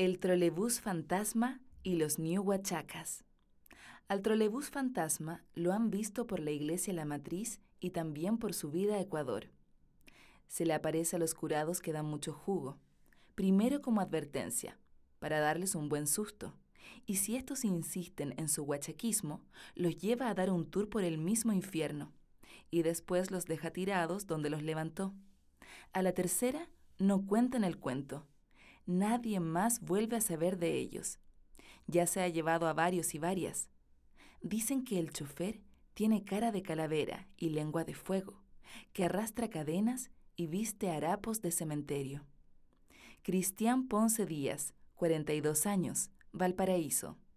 El trolebús fantasma y los New Huachacas. Al trolebús fantasma lo han visto por la iglesia La Matriz y también por su vida a Ecuador. Se le aparece a los curados que dan mucho jugo, primero como advertencia, para darles un buen susto, y si estos insisten en su huachaquismo, los lleva a dar un tour por el mismo infierno, y después los deja tirados donde los levantó. A la tercera, no cuentan el cuento. Nadie más vuelve a saber de ellos. Ya se ha llevado a varios y varias. Dicen que el chofer tiene cara de calavera y lengua de fuego, que arrastra cadenas y viste harapos de cementerio. Cristian Ponce Díaz, 42 años, Valparaíso.